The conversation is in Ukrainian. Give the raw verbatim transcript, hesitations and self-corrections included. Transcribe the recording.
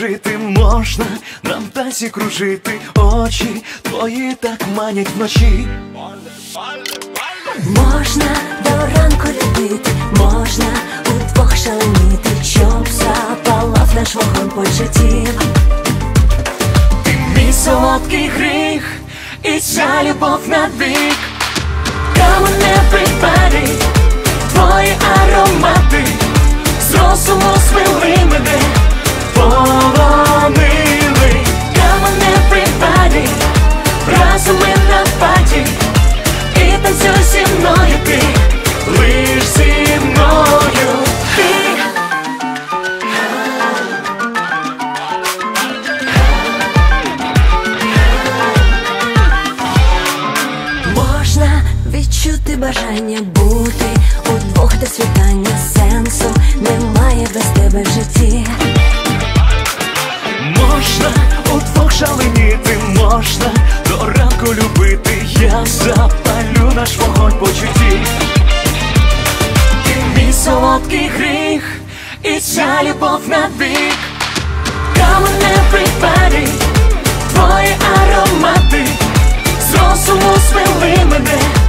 жити можна, нам танці кружити, очі твої так манять вночі. Можна до ранку любити, можна удвох шаленіти, щоб запалав наш вогонь почуттів. Ти мій солодкий гріх, і ця любов навік. Come on everybody, Твої аромати з розуму звели мене, полонили. come on everybody, Разом ми на паті, і танцюй зі мною ти, лиш зі мною ти. можна відчути бажання бути удвох до світання, сенсу немає без тебе в житті. Можна удвох шаленіти, можна до ранку любити, я запалю наш вогонь почуттів. Ти мій солодкий гріх, і ця любов навік. Come on everybody, Твої аромати з розуму звели мене,